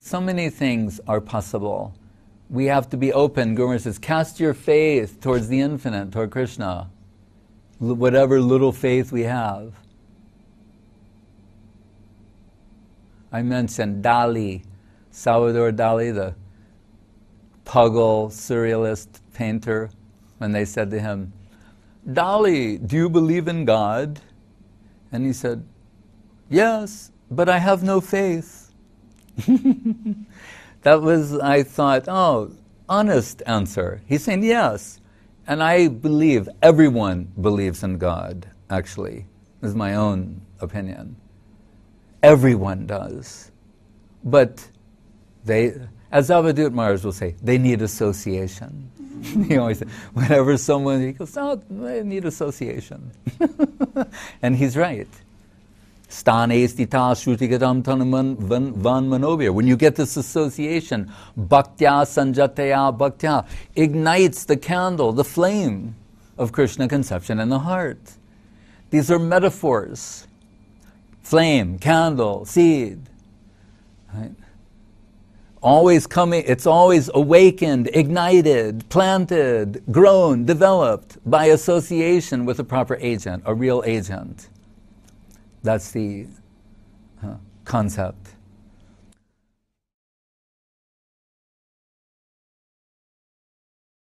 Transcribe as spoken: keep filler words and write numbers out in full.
So many things are possible. We have to be open. Guru Maharaj says, cast your faith towards the infinite, toward Krishna. L- whatever little faith we have. I mentioned Dali, Salvador Dali, the puggle surrealist painter, when they said to him, Dali, do you believe in God? And he said, yes, but I have no faith. That was, I thought, oh, honest answer. He's saying yes. And I believe everyone believes in God, actually. This is my own opinion. Everyone does. But they, as Avadut Maharaj will say, they need association. He always says, whenever someone, he goes, oh, they need association. And he's right. Stane stita shrutigadam tanaman van manobir. When you get this association, bhaktya sanjataya bhaktya, ignites the candle, the flame of Krishna conception in the heart. These are metaphors. Flame, candle, seed. Right? Always coming, it's always awakened, ignited, planted, grown, developed by association with a proper agent, a real agent. That's the uh, concept.